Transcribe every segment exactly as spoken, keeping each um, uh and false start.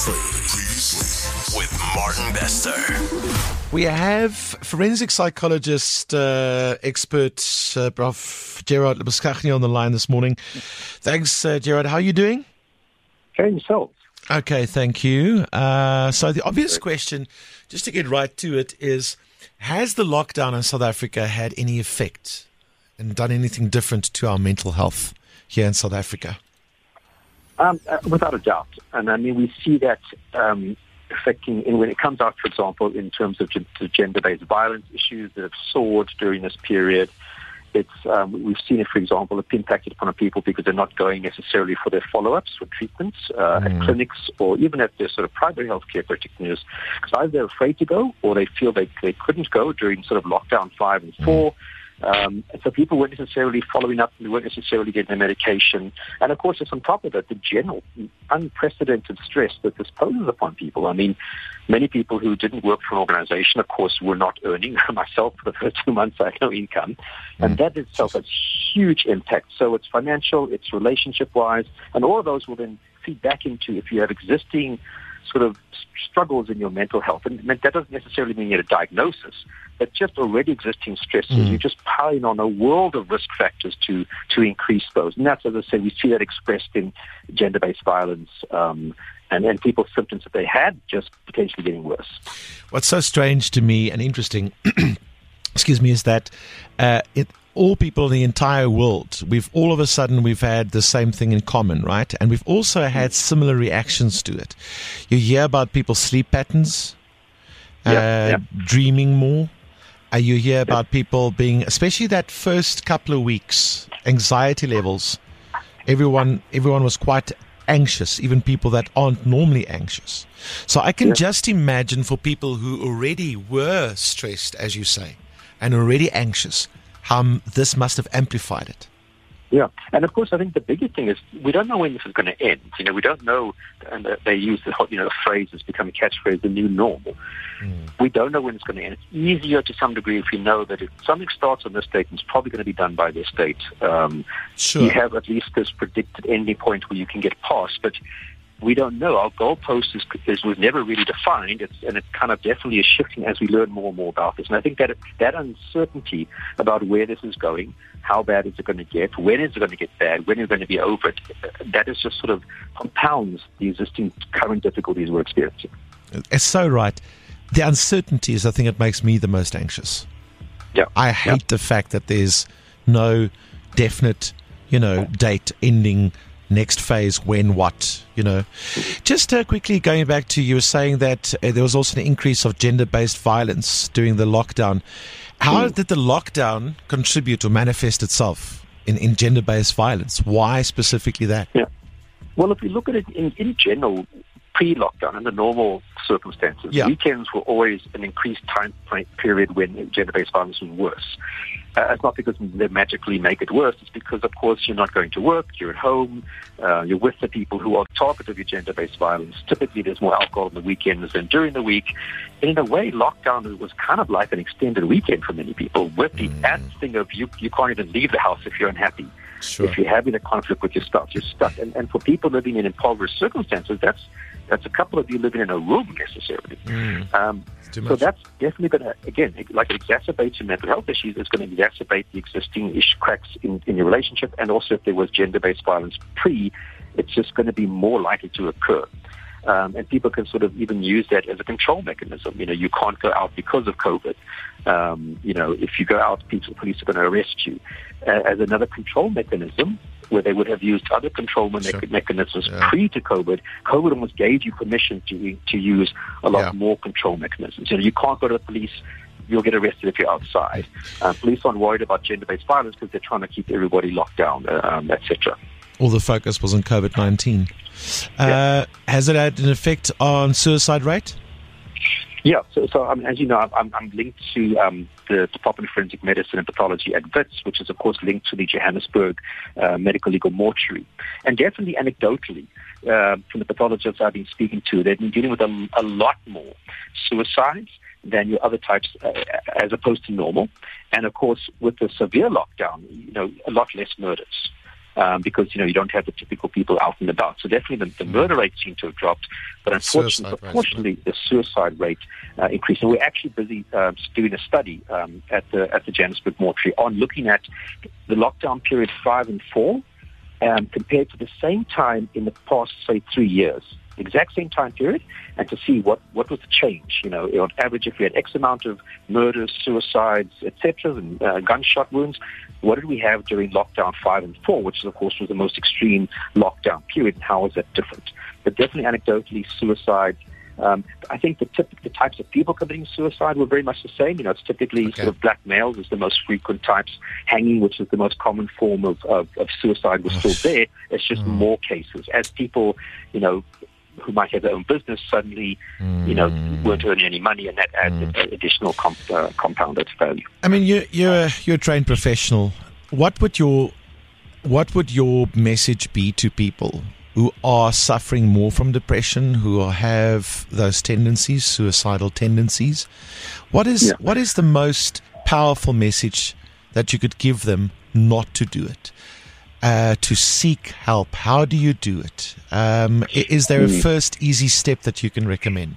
Previously, previously with Martin Bester. We have forensic psychologist, uh, expert, uh, Prof Gerard Labuschagne on the line this morning. Thanks, uh, Gerard. How are you doing? Okay, yourself. Okay, thank you. Uh, so the obvious question, just to get right to it, is has the lockdown in South Africa had any effect and done anything different to our mental health here in South Africa? Um, uh, without a doubt. And I mean, we see that um, affecting, in, when it comes out, for example, in terms of g- gender-based violence issues that have soared during this period. It's um, we've seen it, for example, it's impacted upon people because they're not going necessarily for their follow-ups or treatments uh, mm. at clinics or even at their sort of primary health care practitioners. Because either they're afraid to go or they feel they, they couldn't go during sort of lockdown five and four. Mm. Um, and so people weren't necessarily following up, and they weren't necessarily getting their medication. And of course, just on top of it, the general unprecedented stress that this poses upon people. I mean, many people who didn't work for an organization, of course, were not earning. Myself, for the first two months, I had no income. And that itself has huge impact. So it's financial, it's relationship-wise, and all of those will then feed back into if you have existing sort of struggles in your mental health. And that doesn't necessarily mean you get a diagnosis, but just already existing stresses. Mm. You're just piling on a world of risk factors to, to increase those. And that's, as I say, we see that expressed in gender-based violence um, and, and people's symptoms that they had just potentially getting worse. What's so strange to me and interesting, excuse me, is that uh, it all people in the entire world, we've all of a sudden we've had the same thing in common, right? And we've also had similar reactions to it. You hear about people's sleep patterns, uh, yeah, yeah. dreaming more. Uh, you hear about yeah. people being, especially that first couple of weeks, anxiety levels. Everyone, everyone was quite anxious, even people that aren't normally anxious. So I can yeah. just imagine for people who already were stressed, as you say, and already anxious, how this must have amplified it. Yeah, and of course, I think the biggest thing is we don't know when this is going to end. You know, we don't know, and they use the you know the phrase that's become a catchphrase, the new normal. Mm. We don't know when it's going to end. It's easier to some degree if you know that if something starts on this date, it's probably going to be done by this date. Um, sure. You have at least this predicted ending point where you can get past, but we don't know. Our goalpost is, is was never really defined, it's, and it kind of definitely is shifting as we learn more and more about this. And I think that that uncertainty about where this is going, how bad is it going to get, when is it going to get bad, when is it going to be over it, that is just sort of compounds the existing current difficulties we're experiencing. It's so right. The uncertainty is, I think, it makes me the most anxious. Yeah, I hate yeah. the fact that there's no definite, you know, date ending. Next phase, when, what, you know. Just uh, quickly going back to, you were saying that uh, there was also an increase of gender-based violence during the lockdown. How mm. did the lockdown contribute or manifest itself in, in gender-based violence? Why specifically that? Yeah. Well, if we look at it in, in general, pre-lockdown, under normal circumstances, yeah. weekends were always an increased time period when gender-based violence was worse. Uh, it's not because they magically make it worse. It's because, of course, you're not going to work, you're at home, uh, you're with the people who are the target of your gender-based violence. Typically, there's more alcohol on the weekends than during the week. And in a way, lockdown was kind of like an extended weekend for many people, with the mm. added thing of you, you can't even leave the house if you're unhappy. Sure. If you're having a conflict with your spouse, you're stuck. And, and for people living in impoverished circumstances, that's that's a couple of you living in a room necessarily. Mm. Um, so that's definitely going to, again, like it exacerbates your mental health issues. It's going to exacerbate the existing ish cracks in, in your relationship. And also if there was gender-based violence pre, it's just going to be more likely to occur. Um, and people can sort of even use that as a control mechanism. You know, you can't go out because of COVID. Um, you know, if you go out, people, police are going to arrest you. Uh, as another control mechanism, where they would have used other control me- sure. mechanisms yeah. pre to COVID, COVID almost gave you permission to to use a lot yeah. more control mechanisms. You know, you can't go to the police. You'll get arrested if you're outside. Uh, police aren't worried about gender-based violence because they're trying to keep everybody locked down, uh, um, et cetera. All the focus was on COVID nineteen. Uh, yeah. Has it had an effect on suicide rate? Yeah, so, so um, as you know, I'm, I'm linked to um, the Department of Forensic Medicine and Pathology at Wits, which is, of course, linked to the Johannesburg uh, Medical Legal Mortuary. And definitely anecdotally, uh, from the pathologists I've been speaking to, they've been dealing with a, a lot more suicides than your other types uh, as opposed to normal. And, of course, with the severe lockdown, you know, a lot less murders. um, because, you know, you don't have the typical people out and about. So definitely the, the murder rate seemed to have dropped, but unfortunately, proportionally, the suicide rate uh, increased. And we're actually busy uh, doing a study um, at the at the Johannesburg Mortuary on looking at the lockdown period five and four um, compared to the same time in the past, say, three years. Exact same time period, and to see what, what was the change. You know, on average, if we had X amount of murders, suicides, et cetera, and uh, gunshot wounds, what did we have during lockdown five and four, which, of course, was the most extreme lockdown period, and how was that different? But definitely anecdotally, suicide. Um, I think the, typ- the types of people committing suicide were very much the same. You know, it's typically okay. sort of black males is the most frequent types. Hanging, which is the most common form of, of, of suicide, was still there. It's just mm. more cases. As people, you know, who might have their own business suddenly, mm. you know, weren't earning any money, and that adds mm. additional comp- uh, compounded value. I mean, you're you're a, you're a trained professional. What would your what would your message be to people who are suffering more from depression, who are, have those tendencies, suicidal tendencies? What is yeah. what is the most powerful message that you could give them not to do it? Uh, to seek help. How do you do it? Um, is there a first easy step that you can recommend?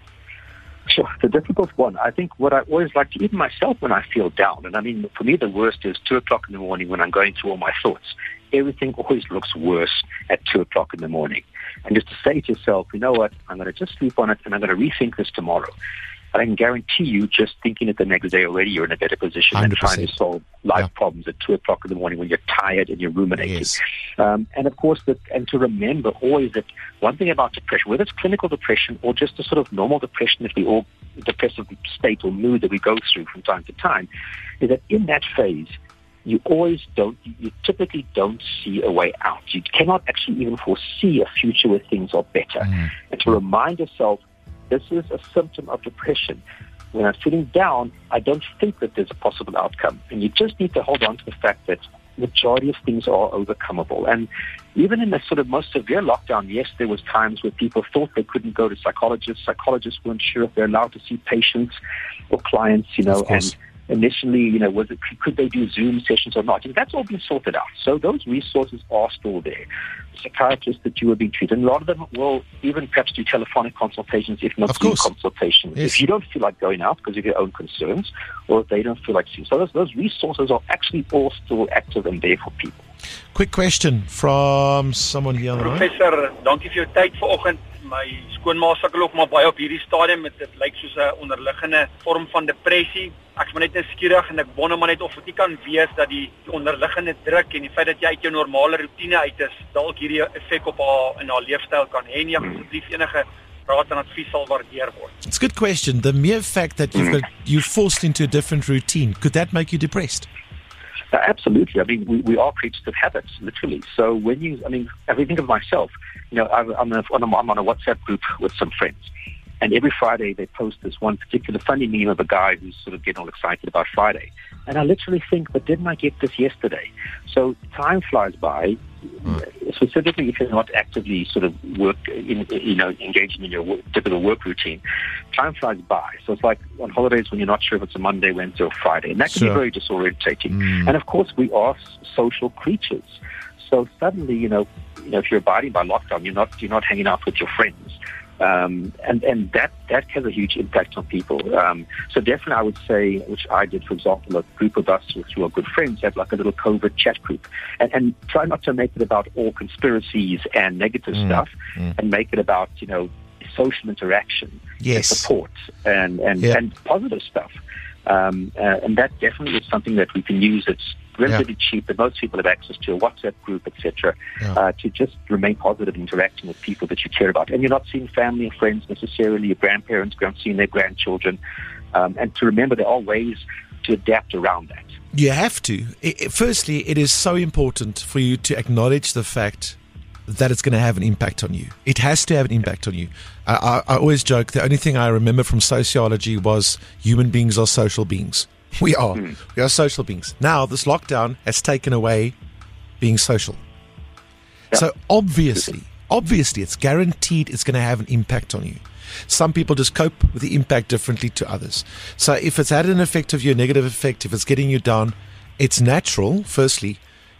Sure, it's a difficult one. I think what I always like to, even myself when I feel down, and I mean, for me the worst is two o'clock in the morning when I'm going through all my thoughts. Everything always looks worse at two o'clock in the morning. And just to say to yourself, you know what, I'm going to just sleep on it and I'm going to rethink this tomorrow. But I can guarantee you, just thinking it the next day already, you're in a better position than trying to solve life yeah. problems at two o'clock in the morning when you're tired and you're ruminating. Yes. Um, and of course, that, and to remember always that one thing about depression, whether it's clinical depression or just a sort of normal depression that we all, depressive state or mood that we go through from time to time, is that in that phase, you always don't, you typically don't see a way out. You cannot actually even foresee a future where things are better. Mm. And to remind yourself, this is a symptom of depression. When I'm feeling down, I don't think that there's a possible outcome. And you just need to hold on to the fact that the majority of things are overcomable. And even in the sort of most severe lockdown, yes, there was times where people thought they couldn't go to psychologists. Psychologists weren't sure if they're allowed to see patients or clients, you know, and initially, you know, was it, could they do Zoom sessions or not? And that's all been sorted out. So those resources are still there. Psychiatrists that you are being treated, and a lot of them will even perhaps do telephonic consultations, if not Zoom consultations. Yes. If you don't feel like going out because of your own concerns, or if they don't feel like seeing. So those, those resources are actually all still active and there for people. Quick question from someone here on the line. Professor, dankie vir jou tyd vanoggend. My skoonma sukkel ook maar baie op hierdie stadium met dit lyk soos 'n onderliggende vorm van depressie. Ek's maar net nuuskierig en ek wonder maar net of dit kan wees dat die, die onderliggende druk en die feit dat jy uit jou normale rotine uit is, dalk hierdie effek op haar in haar leefstyl kan hê. En asseblief enige raad en advies sal waardeer word. It's a good question. The mere fact that you've got, you're forced into a different routine, could that make you depressed? Uh, absolutely. I mean, we, we are creatures of habits, literally. So when you, I mean, if I think of myself, you know, I'm, I'm, a, I'm on a WhatsApp group with some friends, and every Friday they post this one particular funny meme of a guy who's sort of getting all excited about Friday. And I literally think, but didn't I get this yesterday? So time flies by, mm. specifically if you're not actively sort of work, in, you know, engaging in your work, typical work routine. Time flies by. So it's like on holidays when you're not sure if it's a Monday, Wednesday, or Friday. And that can sure. be very disorientating. Mm. And of course, we are social creatures. So suddenly, you know, you know, if you're abiding by lockdown, you're not you're not hanging out with your friends. Um, and, and that, that has a huge impact on people. Um, so definitely I would say, which I did, for example, a group of us who are good friends have like a little COVID chat group, and, and try not to make it about all conspiracies and negative mm, stuff, mm. and make it about, you know, social interaction, yes. and support, and, and, yeah. and positive stuff. Um, uh, and that definitely is something that we can use. It's relatively yeah. cheap, but most people have access to a WhatsApp group, et cetera, yeah. uh, to just remain positive, interacting with people that you care about. And you're not seeing family and friends necessarily, your grandparents, you're not seeing their grandchildren. Um, and to remember there are ways to adapt around that. You have to. It, it, firstly, it is so important for you to acknowledge the fact that it's going to have an impact on you. It has to have an impact on you. I, I, I always joke, the only thing I remember from sociology was human beings are social beings. We are. Mm. We are social beings. Now, this lockdown has taken away being social. Yeah. So obviously, obviously, it's guaranteed it's going to have an impact on you. Some people just cope with the impact differently to others. So if it's had an effect of you, a negative effect, if it's getting you down, it's natural, firstly,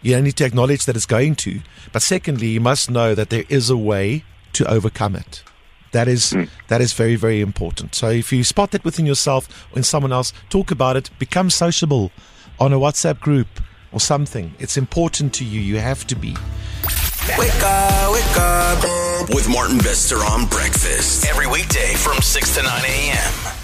You need to acknowledge that it's going to. But secondly, you must know that there is a way to overcome it. That is mm. that is very, very important. So if you spot that within yourself or in someone else, talk about it. Become sociable on a WhatsApp group or something. It's important to you. You have to be. Wake up, wake up with Martin Bester on breakfast every weekday from six to nine a.m.